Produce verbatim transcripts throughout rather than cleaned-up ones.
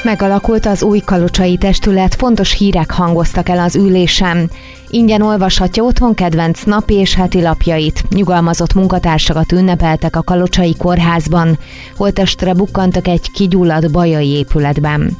Megalakult az új kalocsai testület, fontos hírek hangoztak el az ülésen. Ingyen olvashatja otthon kedvenc napi és heti lapjait. Nyugalmazott munkatársakat ünnepeltek a kalocsai kórházban. Holttestre bukkantak egy kigyulladt bajai épületben.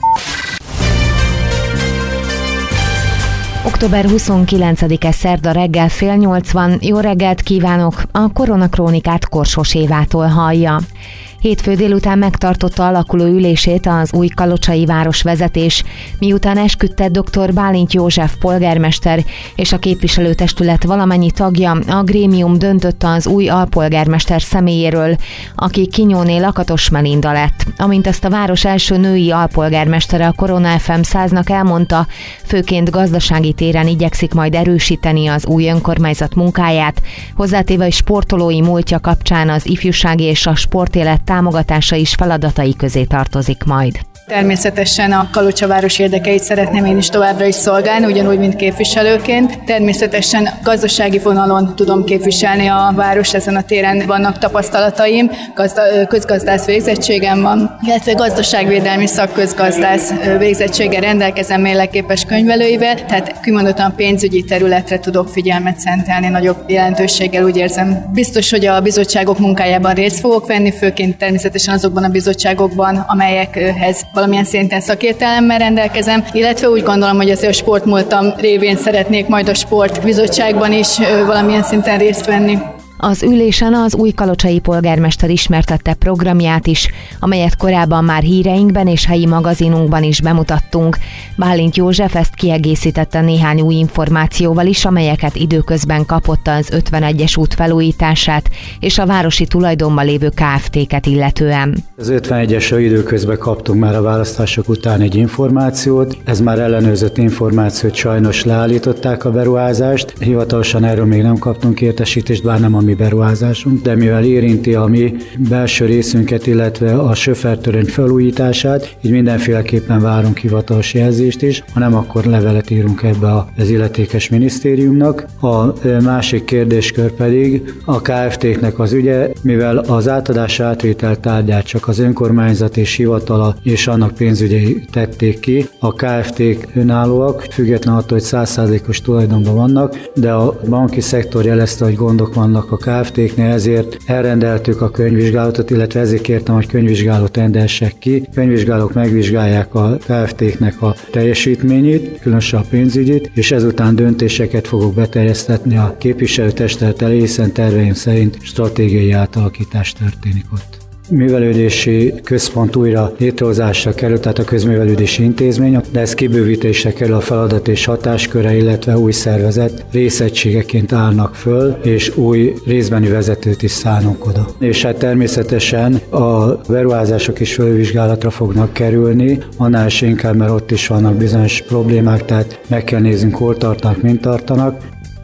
október huszonkilencedike szerda reggel fél nyolc van. Jó reggelt kívánok! A Koronakrónikát Korsos Évától hallja. Hétfő délután megtartotta alakuló ülését az új kalocsai városvezetés, miután esküdtett dr. Bálint József polgármester és a képviselőtestület valamennyi tagja, a grémium döntött az új alpolgármester személyéről, aki Kinyóné Lakatos Melinda lett. Amint ezt a város első női alpolgármestere a Korona ef em száznak elmondta, főként gazdasági téren igyekszik majd erősíteni az új önkormányzat munkáját, hozzátéve, hogy sportolói múltja kapcsán az ifjúsági és a sportélet támogatása is feladatai közé tartozik majd. Természetesen a Kalocsa város érdekeit szeretném én is továbbra is szolgálni, ugyanúgy, mint képviselőként. Természetesen gazdasági vonalon tudom képviselni a város, ezen a téren vannak tapasztalataim, gazda, közgazdász végzettségem van, illetve gazdaságvédelmi szakközgazdász végzettséggel rendelkezem mérlekképes könyvelőivel, tehát kimondottan pénzügyi területre tudok figyelmet szentelni, nagyobb jelentőséggel, úgy érzem. Biztos, hogy a bizottságok munkájában részt fogok venni, főként természetesen azokban a bizottságokban, amelyekhez valamilyen szinten szakértelemmel rendelkezem, illetve úgy gondolom, hogy azért a sportmúltam révén szeretnék majd a sportbizottságban is valamilyen szinten részt venni. Az ülésen az új kalocsai polgármester ismertette programját is, amelyet korábban már híreinkben és helyi magazinunkban is bemutattunk. Bálint József ezt kiegészítette néhány új információval is, amelyeket időközben kapott az ötvenegyes út felújítását és a városi tulajdonban lévő ká ef té-ket illetően. Az ötvenegyesről időközben kaptunk már a választások után egy információt. Ez már ellenőrzött információt, sajnos leállították a beruházást. Hivatalosan erről még nem kaptunk értesítést, bár nem a mi beruházásunk, de mivel érinti a mi belső részünket, illetve a Söfer-töröny felújítását, így mindenféleképpen várunk hivatalos jelzést is, ha nem, akkor levelet írunk ebbe az illetékes minisztériumnak. A másik kérdéskör pedig a ká ef té-knek az ügye, mivel az átadás átvétel tárgyát csak az önkormányzat és hivatala és annak pénzügyei tették ki, a ká ef té-k önállóak, független attól, hogy száz százalékos tulajdonban vannak, de a banki szektor jelezte, hogy gondok vannak a ká ef té-knél, ezért elrendeltük a könyvvizsgálatot, illetve ezért kértem, hogy könyvvizsgálót rendelsek ki. Könyvvizsgálók megvizsgálják a ká ef té-knek a teljesítményét, különösen a pénzügyit, és ezután döntéseket fogok beterjesztetni a képviselőtestület elé, hiszen terveim szerint stratégiai átalakítás történik ott. Művelődési központ újra létrehozásra került, tehát a közművelődési intézmény, de ez kibővítésre kerül a feladat és hatásköre, illetve új szervezet részegységeként állnak föl, és új részbeni vezetőt is szánunk oda. És hát természetesen a beruházások is felülvizsgálatra fognak kerülni, annál is inkább, mert ott is vannak bizonyos problémák, tehát meg kell néznünk, hol tartanak, mint tartanak.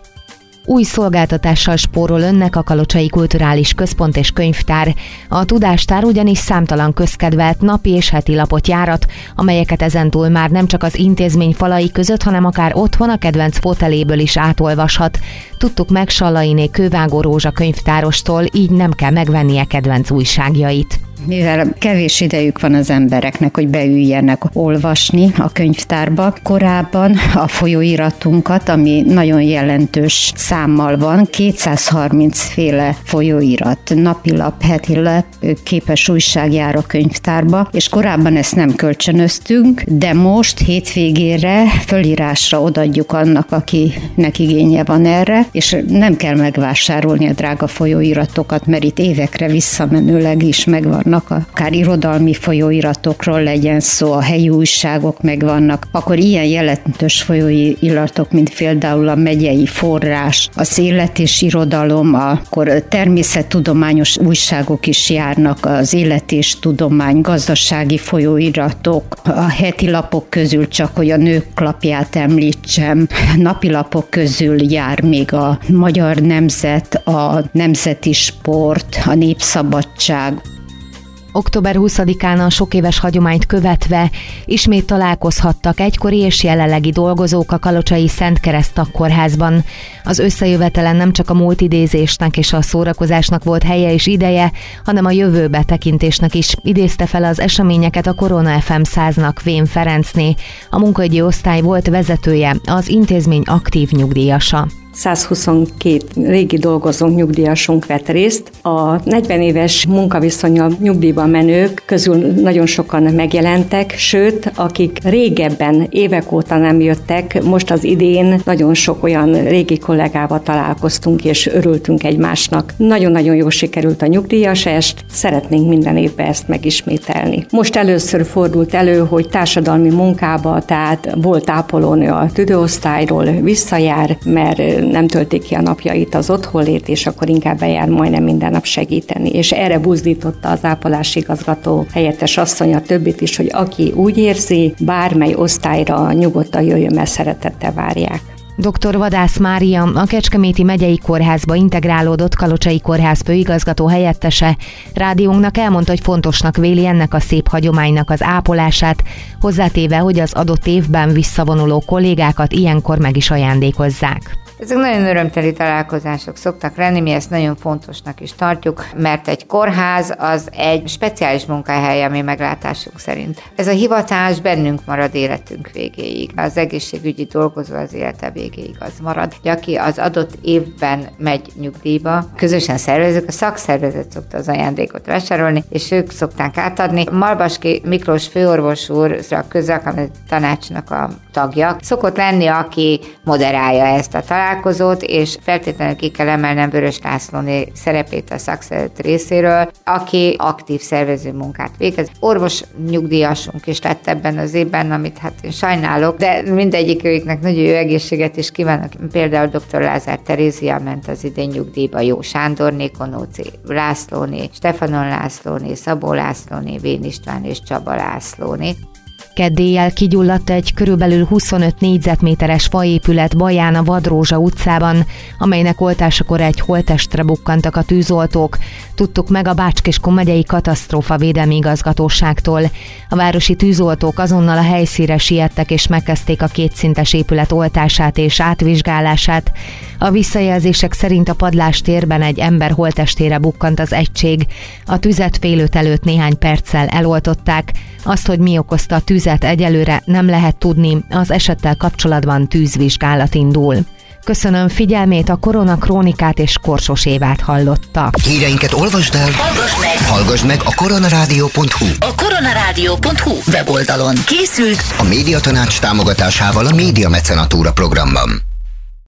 Új szolgáltatással spórol önnek a Kalocsai Kulturális Központ és Könyvtár. A Tudástár ugyanis számtalan közkedvelt napi és heti lapot járat, amelyeket ezentúl már nem csak az intézmény falai között, hanem akár otthon a kedvenc foteléből is átolvashat. Tudtuk meg Sallainé Kővágó Rózsa könyvtárostól, így nem kell megvennie kedvenc újságjait. Mivel kevés idejük van az embereknek, hogy beüljenek olvasni a könyvtárba, korábban a folyóiratunkat, ami nagyon jelentős számmal van, kétszázharminc féle folyóirat, napilap, hetilap, képes újság jár a könyvtárba, és korábban ezt nem kölcsönöztünk, de most hétvégére fölírásra odaadjuk annak, akinek igénye van erre, és nem kell megvásárolni a drága folyóiratokat, mert itt évekre visszamenőleg is megvan, akár irodalmi folyóiratokról legyen szó, a helyi újságok megvannak, akkor ilyen jelentős folyóiratok, mint például a megyei forrás, az élet és irodalom, akkor természettudományos újságok is járnak, az élet és tudomány, gazdasági folyóiratok, a heti lapok közül csak, hogy a nők lapját említsem, napilapok közül jár még a Magyar Nemzet, a Nemzeti Sport, a Népszabadság. október huszadikán a sok éves hagyományt követve ismét találkozhattak egykori és jelenlegi dolgozók a kalocsai Szent Kereszt Tagkórházban. Az összejövetelen nem csak a múlt idézésnek és a szórakozásnak volt helye és ideje, hanem a jövőbe tekintésnek is, idézte fel az eseményeket a Korona ef em száznak Vén Ferencné, a munkaügyi osztály volt vezetője, az intézmény aktív nyugdíjasa. százhuszonkét régi dolgozónk, nyugdíjasunk vett részt. A negyven éves munkaviszonnyal nyugdíjban menők közül nagyon sokan megjelentek, sőt, akik régebben, évek óta nem jöttek, most az idén nagyon sok olyan régi kollégával találkoztunk, és örültünk egymásnak. Nagyon-nagyon jól sikerült a nyugdíjas est, szeretnénk minden évben ezt megismételni. Most először fordult elő, hogy társadalmi munkába, tehát volt ápolónő a tüdőosztályról visszajár, mert nem töltik ki a napjait az otthonlét, és akkor inkább bejár majdnem minden nap segíteni. És erre buzdította az ápolási igazgató helyettes asszony a többit is, hogy aki úgy érzi, bármely osztályra nyugodtan jöjjön, mert szeretettel várják. doktor Vadász Mária, a Kecskeméti Megyei Kórházba integrálódott Kalocsai Kórház főigazgató helyettese rádiónknak elmondta, hogy fontosnak véli ennek a szép hagyománynak az ápolását, hozzátéve, hogy az adott évben visszavonuló kollégákat ilyenkor meg is ajándékozzák. Ezek nagyon örömteli találkozások szoktak lenni, mi ezt nagyon fontosnak is tartjuk, mert egy kórház az egy speciális munkahely, ami meglátásunk szerint. Ez a hivatás bennünk marad életünk végéig. Az egészségügyi dolgozó az élete végéig az marad. Aki az adott évben megy nyugdíjba, közösen szervezzük, a szakszervezet szokta az ajándékot vásárolni, és ők szokták átadni. Malbaski Miklós főorvos úr, a közalkalmazott tanácsnak a tagja, szokott lenni, aki moderálja ezt a találkozót, és feltétlenül ki kell emelnem Vörös Lászlóné szerepét a szakszervezet részéről, aki aktív szervező munkát végez. Orvos nyugdíjasunk is lett ebben az évben, amit hát én sajnálok, de mindegyikőjüknek nagyon jó egészséget is kívánok. Például doktor Lázár Terézia ment az idén nyugdíjba, Jó Sándorné, Konóci Lászlóné, Stefanon Lászlóné, Szabó Lászlóné, Vén István és Csaba Lászlóné. Kedd éjjel kigyulladt egy körülbelül huszonöt négyzetméteres faépület Baján a Vadrózsa utcában, amelynek oltásakor egy holttestre bukkantak a tűzoltók. Tudtuk meg a Bács-Kiskun megyei katasztrófavédelmi igazgatóságtól. A városi tűzoltók azonnal a helyszínre siettek és megkezdték a kétszintes épület oltását és átvizsgálását. A visszajelzések szerint a padlástérben egy ember holttestére bukkant az egység. A tüzet félőt előtt néhány perccel eloltották. Azt, hogy mi okozta a tüzet, egyelőre nem lehet tudni, az esettel kapcsolatban tűzvizsgálat indul. Köszönöm figyelmét, a Korona Krónikát és Korsos Évát hallotta. Híreinket olvasd el, hallgass meg, hallgass meg a koronarádió pont hu. A koronarádió pont hu weboldalon készült a Médiatanács támogatásával a Média Mecenatúra programban.